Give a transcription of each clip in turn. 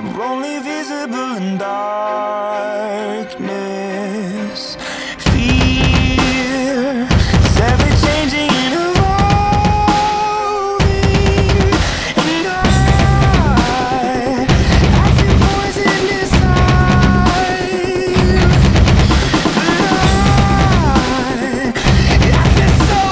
are only visible in darkness. Fear is ever changing and evolving, and I feel poison inside, but I feel so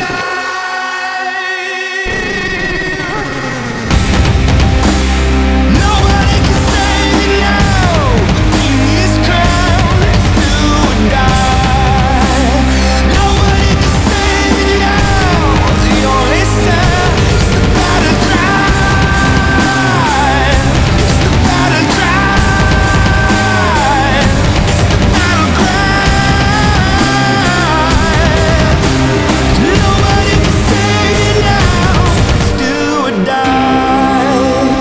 alive. Nobody can save me now. In this crowd, let's do or die. Nobody can save me now. The only sound is the battle cry. It's the battle cry. It's the battle cry. Nobody can save me now. Let's do or die.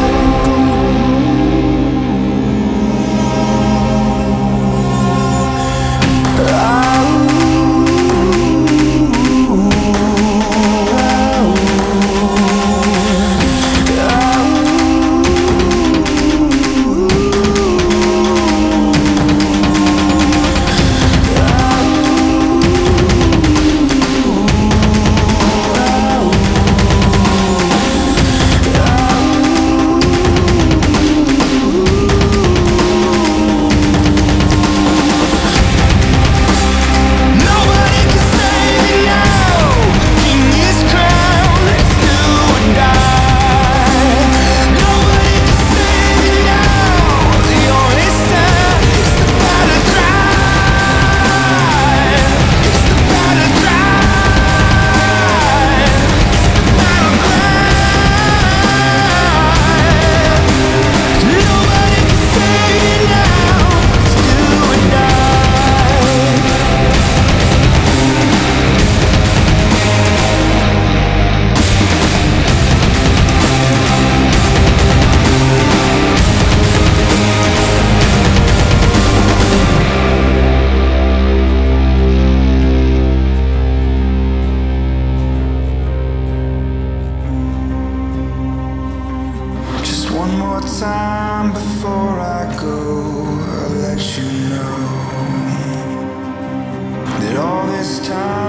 Nobody can save me now. In this crowd, let's do or die. Nobody can save me now. The only sound is the battle cry. It's the battle cry. It's the battle cry. Nobody can save me now. Let's do or die. Just one more time before I go, I'll let you know that all this time